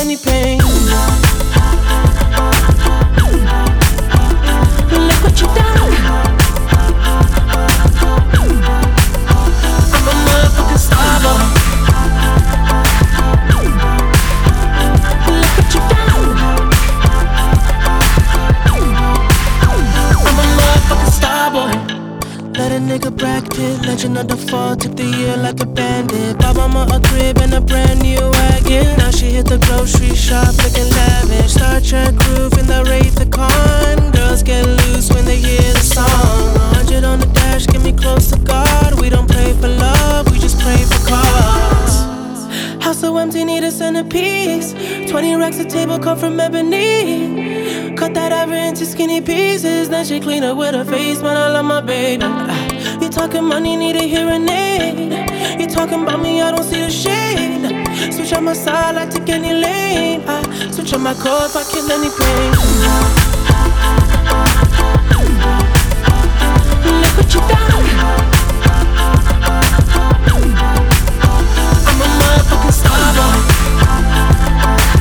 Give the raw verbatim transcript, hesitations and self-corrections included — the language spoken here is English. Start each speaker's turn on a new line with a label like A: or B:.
A: any pain. Look what you done. I'm a motherfucking star boy. Look what you done. I'm a motherfucking star boy. Let a nigga bracket, legend of the fall, took the year like a bandit. Bought mama a crib and a brand new wagon. Now she hit the grocery shop looking lavish. Star Trek roof in the Wraith the Con. Girls get loose when they hear the song. A hundred on the dash, get me close to God. We don't pray for love, we just pray for cause. House so empty, need a centerpiece. Twenty racks a table come from ebony. Cut that ever into skinny pieces. Then she clean up with her face, man, I love my baby. You talking money, need a hearing aid. You talking about me, I don't see the shade. Switch on my side, I take any lane. I switch on my core if I kill any pain. Look what you done. I'm a motherfucking star boy.